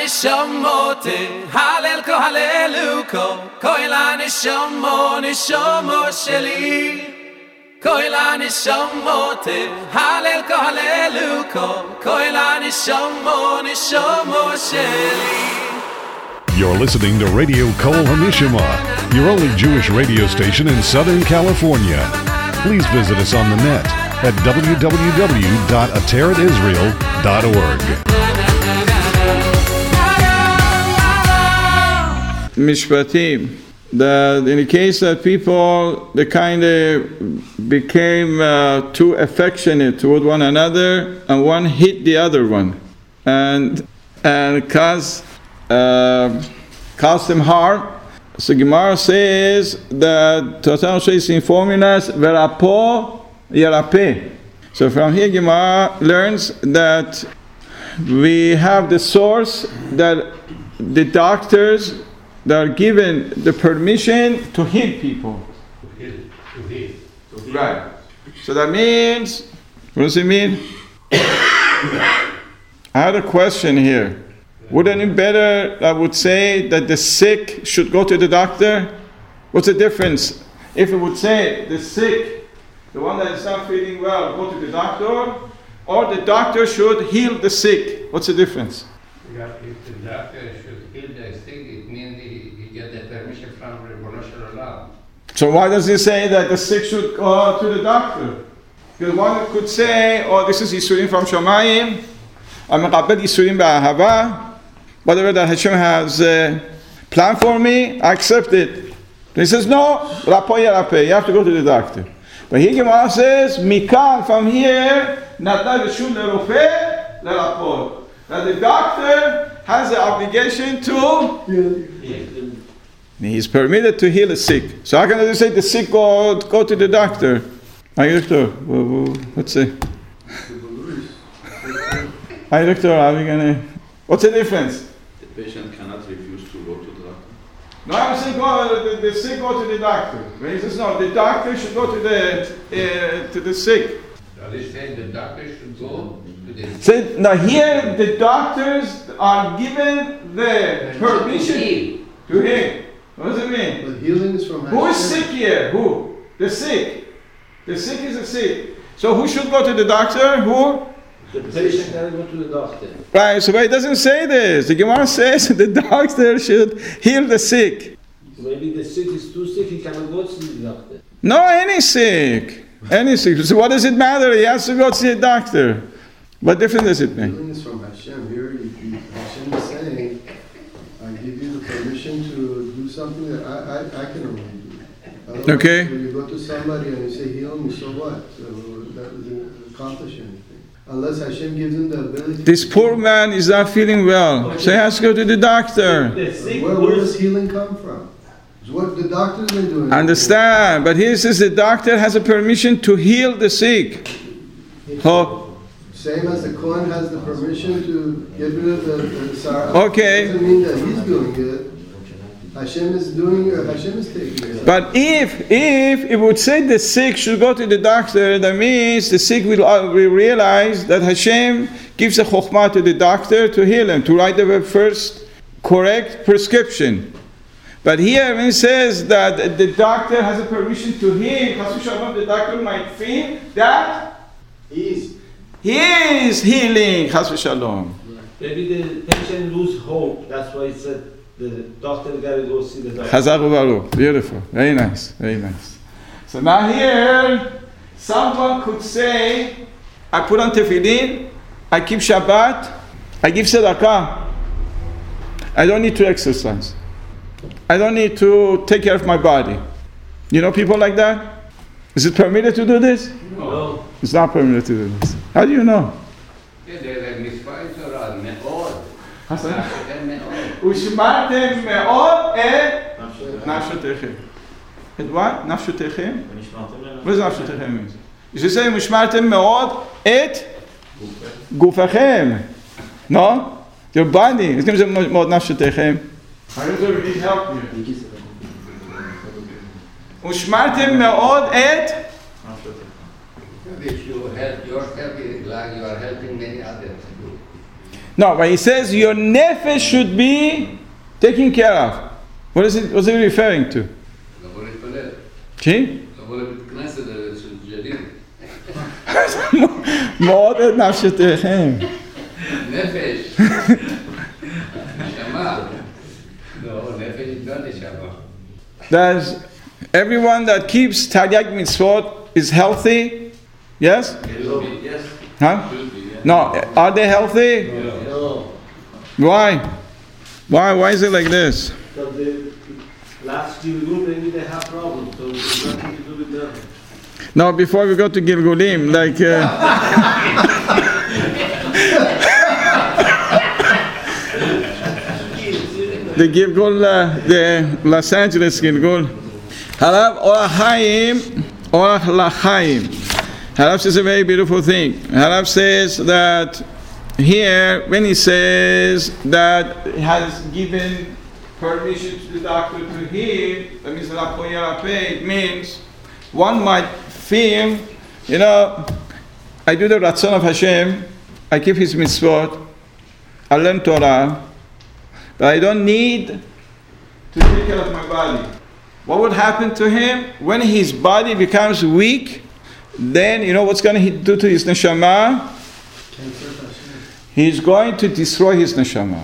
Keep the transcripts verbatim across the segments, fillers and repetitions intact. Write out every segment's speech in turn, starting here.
nishamote halel ko haleluko koila nishamo nishamo sheli koila nishamote halel ko haleluko koila nishamo nishamo sheli. You're listening to Radio Kol Hamishama, your only Jewish radio station in Southern California. Please visit us on the net at w w w dot ateret israel dot org. Mishpatim, that in the case that people, they kind of became uh, too affectionate toward one another, and one hit the other one, and and cause uh, caused them harm. So Gemara says that Torah is informing us verapo yerape. So from here Gemara learns that we have the source that the doctors that are given the permission to heal people. To heal, to heal, to heal. Right. So that means, what does it mean? I had a question here. Wouldn't it better, I would say, that the sick should go to the doctor? What's the difference? If it would say the sick, the one that is not feeling well, go to the doctor, or the doctor should heal the sick. What's the difference? Yeah, if the doctor should heal the sick, it means he, he get the permission from Ribono Shel Olam. So why does he say that the sick should go to the doctor? Because one could say, oh, this is Yisurim from Shomayim, I'm Meqabel Yisurim Ba'ahava, whatever that Hashem has uh, planned for me, I accept it. He says, no, Rapo Yerape, you have to go to the doctor. But here Gemara says, Mikan, from here, Natna Reshut LeRofeh LeRapot. That the doctor has the obligation to heal. He is permitted to heal the sick. So how can I say the sick go, go to the doctor? Hi, doctor. Let's say. Hi, doctor. Are we gonna? What's the difference? The patient cannot refuse to go to the doctor. No, I'm saying go, the, the sick go to the doctor. But he says no. The doctor should go to the uh, to the sick. So they say the doctor should go to the sick. So now here the doctors are given the permission to heal. What does it mean? But healing is from Hashem. Who is sick here? Who? The sick. The sick is the sick. So who should go to the doctor? Who? The patient can go to the doctor. Right, so but it doesn't say this. The Gemara says the doctor should heal the sick. Maybe the sick is too sick, he cannot go to the doctor. No, any sick. Any sick. So what does it matter? He has to go see a doctor. What difference does it make? Healing is from Hashem. Here, Hashem is saying, I give you the permission to do something that I, I, I can only do. Otherwise, Okay. when you go to somebody and you say, heal me, so what? So that doesn't accomplish anything. Unless Hashem gives him the ability. This poor man is not feeling well. So he has to go to the doctor. Where, where does healing come from? It's what the doctor's been doing. Understand. But here it says the doctor has a permission to heal the sick. Oh. Same as the Kohen has the permission to get rid of the, the Sarah. Okay. Doesn't mean that he's doing it. Hashem is doing it. Hashem is taking it. But if if it would say the sick should go to the doctor, that means the sick will, uh, will realize that Hashem gives a chokhmah to the doctor to heal him, to write the first correct prescription. But here when it says that the doctor has a permission to heal, the doctor might feel that He is. he is healing. Chas v'shalom. Maybe the patient lose hope. That's why it said the doctor got to go see the doctor. Chazak u'baruch. Beautiful. Very nice. Very nice. So now here, someone could say, I put on tefillin, I keep Shabbat, I give tzedakah. I don't need to exercise. I don't need to take care of my body. You know people like that? Is it permitted to do this? No. It's not permitted to do this. How do you know? Yeah, there's a mitzvah in Torah, me'od. Hasan? Me'od. Ushmartem me'od et nafshotechem. Et what? Nafshotechem? What does nafshotechem mean? You should say ushmartem me'od et gufechem. No? Your body. It's going to say me'od nafshotechem. I don't need help here. Ushmartem me'od et If you help yourself, it's like you are helping many others. No, but he says your nefesh should be taken care of. What is it? What's he referring to? See? מעודד נפשותיכם. נפש. נשמה. לא, נפש לא נשמה. Does everyone that keeps Taryag mitzvot is healthy? Yes? Yes. Huh? No. Are they healthy? No. Why? Why? Why is it like this? Because the last Gilgul, maybe they have problems, so it's nothing to do with them. No, before we go to Gilgulim, like... Uh, the Gilgul, uh, the Los Angeles Gilgul. Harav Orach Chaim, Orach L'Chaim. Harav says a very beautiful thing. Harav says that here, when he says that he has given permission to the doctor to heal, that means it means one might feel, you know, I do the Ratzon of Hashem, I keep His mitzvot, I learn Torah, but I don't need to take care of my body. What would happen to him? When his body becomes weak, then you know what's going to do to his neshama? He's going to destroy his neshama.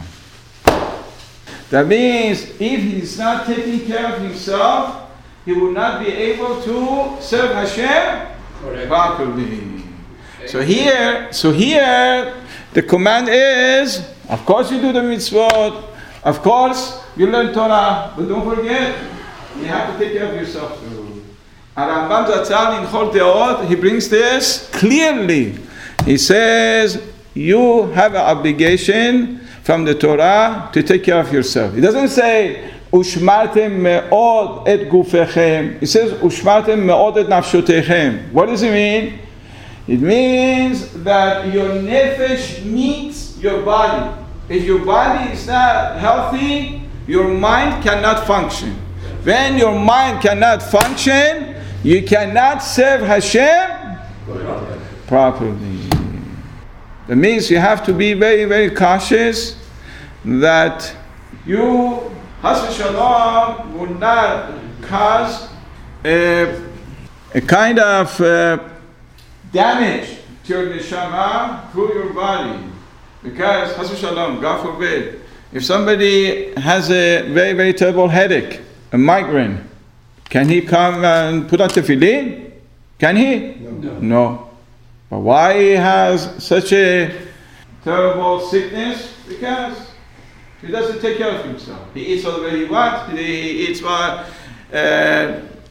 That means if he's not taking care of himself, he will not be able to serve Hashem properly. So here, so here, the command is, of course you do the mitzvot, of course you learn Torah, but don't forget, you have to take care of yourself too. And Rambam Zatzal in Chol Deot, he brings this clearly. He says, you have an obligation from the Torah to take care of yourself. He doesn't say, Ushmartem me'od et gufechem. He says, Ushmartem me'od et nafshotechem. What does it mean? It means that your nefesh needs your body. If your body is not healthy, your mind cannot function. When your mind cannot function, you cannot serve Hashem properly. That means you have to be very, very cautious that you, Has v'shalom, will not cause a, a kind of uh, damage to your neshama through your body. Because, Has v'shalom, God forbid, if somebody has a very, very terrible headache, a migraine, can he come and put on tefillin? Can he? No. No. But why he has such a terrible sickness? Because he doesn't take care of himself. He eats whatever he wants. He eats what, uh,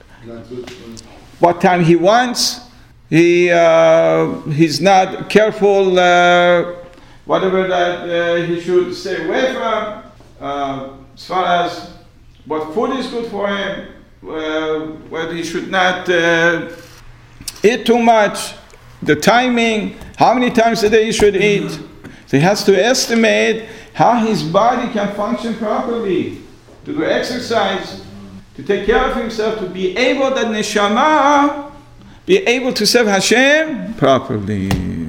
what time he wants. He uh, he's not careful. Uh, whatever that uh, he should stay away from. Uh, as far as what food is good for him, uh, whether he should not uh, eat too much, the timing, how many times a day he should eat. So he has to estimate how his body can function properly, to do exercise, to take care of himself, to be able that neshama be able to serve Hashem properly.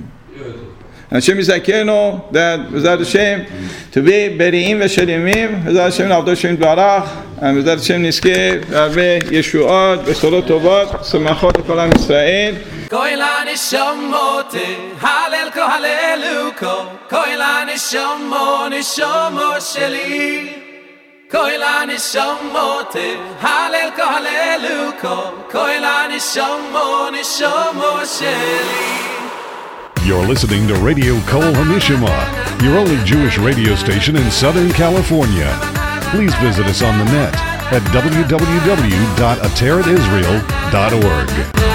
Hashem is Zakeno, that Bezat Hashem, to be Beri'im Veshalimim, Bezat Hashem Avdo Hashem Barach, and Bezat Hashem Niske, Arbe Yeshuot, Besorot Tovat, Samachot Kol Am Yisrael. Koila nishamote, halel ko haleluko, koila nishamo, nishamo sheli. Koila nishamote, halel ko haleluko, koila nishamo, nishamo sheli. You're listening to Radio Kol HaNishama, your only Jewish radio station in Southern California. Please visit us on the net at w w w dot ateret israel dot org.